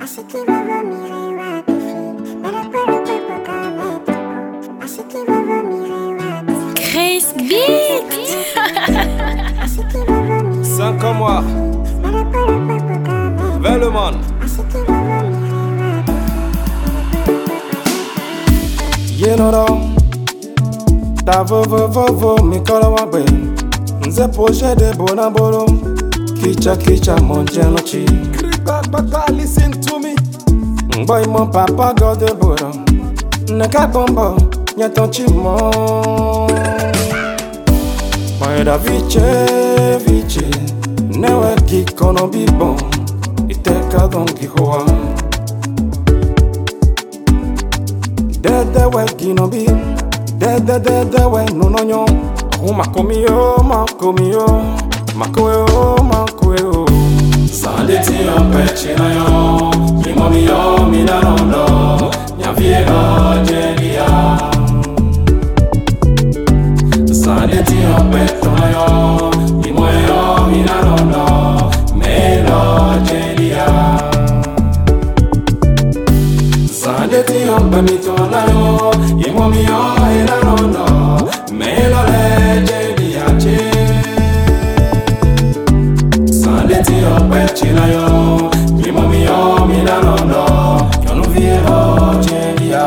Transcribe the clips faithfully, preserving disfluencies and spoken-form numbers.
Chris Beat. Cinq comme moi. Vers le monde. You know them. Da vo vo vo vo mi kola wa be. Nze projet de bonabolo. Kicha kicha mon genochi. Krika papa listen to me. Boy mon papa god de boro. Naka bombo nyaton chimo. Boy da vice vice. Newe ki kono bi bon. Iteka don ki hoa. Dede we gino bi. Dede dede we no no nyo. Oh makomi yo makomi yo. Makoe yo makoe yo. Sandeti on pechina yo. Mimomi yo mina nondo. Nyavie go jelia. Sandeti on pechina yo. Mimoe yo mina nondo. Melo jelia. Sandeti on pemitona yo. Mimomi yo mina nondo. Melo le jelia che. Sandeti on pechina yo. Mimomi yo mina nondo. Yo no viero jelia.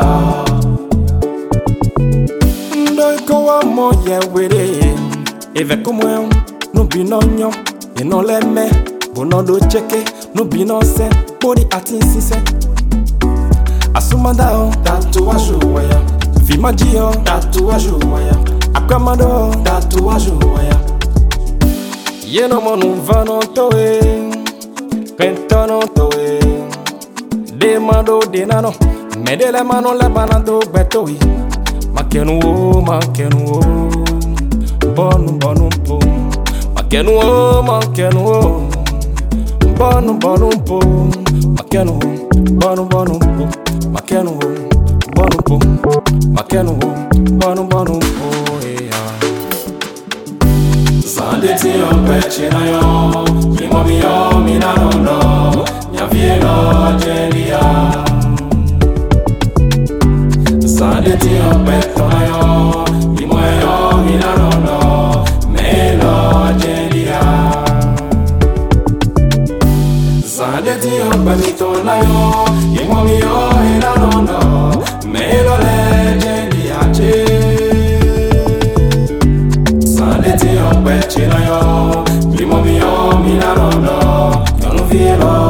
Ndoiko wa moye were. Eve como eu, no binonyo. E no leme, bono do cheke. No binose, body atinsi se. Asumada o, Tatuage waya. Vimagio, Tatuage waya. Aquamado. Tatuage waya. Yeno monu vano towe. Pentono towe. De mado de nano. Medele mano le banado betowi. Makenu o, makenu o. Bonu bonu po. Makenu o, makenu o. Bonu bonu po. Makenu o, bonu bonu po. Makenu o, bonu po. Makenu o, bonu bonu po. Yeah. Sandeti on pechina yo. Mimomi yo mina nondo. Nyavie go jelia. Sandeti on pechina yo. Mimoe yo mina nondo. Melo jelia. Sandeti on pemitona yo. Mimomi yo mina nondo. Melo le jelia che. Sandeti on pechina yo. Mimomi yo mina nondo. Yo no viero